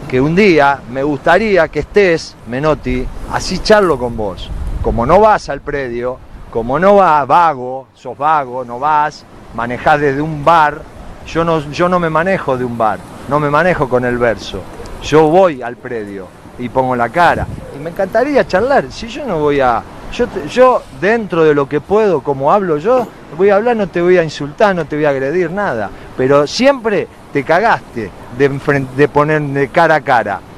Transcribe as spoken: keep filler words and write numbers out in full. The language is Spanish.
que un día me gustaría que estés, Menotti, así charlo con vos. Como no vas al predio, como no vas vago, sos vago, no vas, manejás desde un bar, yo no, yo no me manejo de un bar, no me manejo con el verso. Yo voy al predio y pongo la cara. Y me encantaría charlar, si yo no voy a... Yo, te, yo dentro de lo que puedo, como hablo yo, voy a hablar, no te voy a insultar, no te voy a agredir, nada. Pero siempre te cagaste de, de poner de cara a cara.